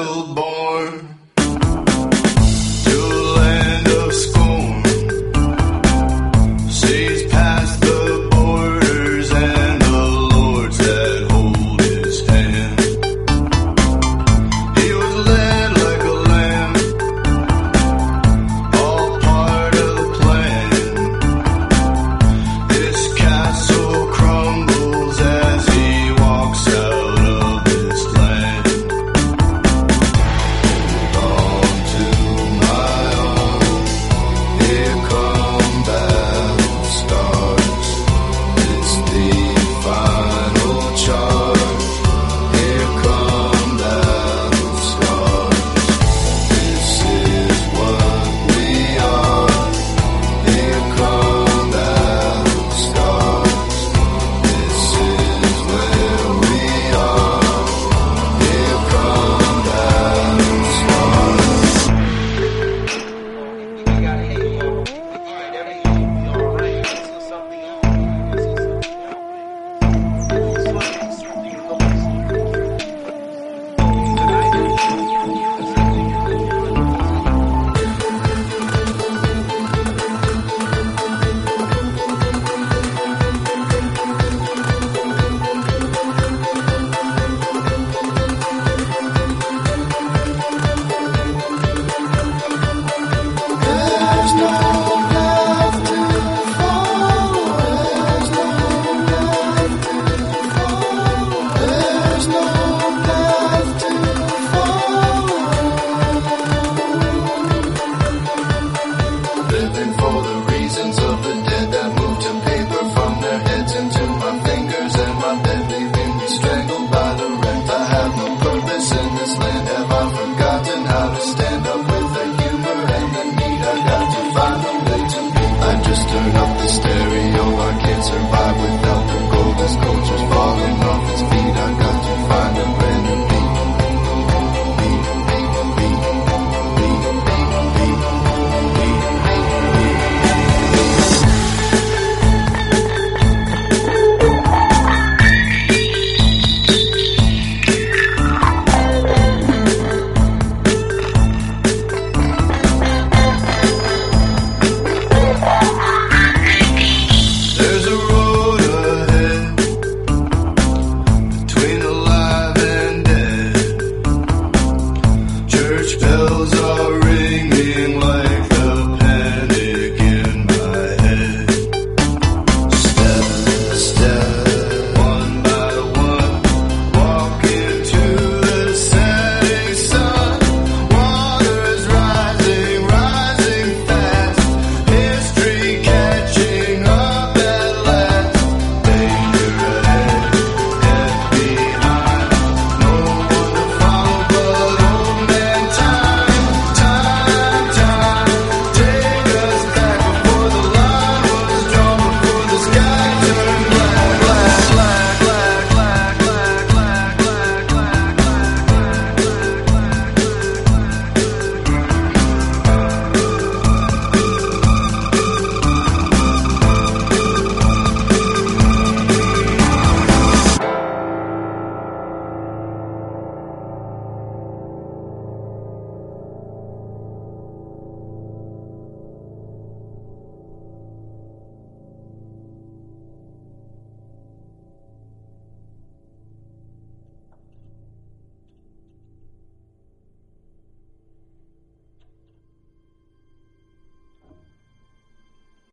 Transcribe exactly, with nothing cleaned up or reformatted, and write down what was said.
child born to a land of scorn, sees past the borders and the lords that hold his hand. He was led like a lamb, all part of the plan. This castle crumbles as he walks out of his land. On to my arms, here come battle stars. It's the final charge. Here come battle scars. This is what we are. Here come battle scars. This is where we are. Here come battle scars. There's no love to follow. There's no love to follow. There's no love to follow. Living for the reasons of the dead that move to paper from their heads into my fingers and my bed, leaving me strangled by the rent. I have no purpose in this land. Have I forgotten how to stand up with the humor and the need? I got to find a way to be. I just turn up the stereo. I can't survive without the gold. This culture's falling off its feet. I got to find a random beat. Beat, beat, beat, beat, beat, beat, There's a road ahead between alive and dead. Church bells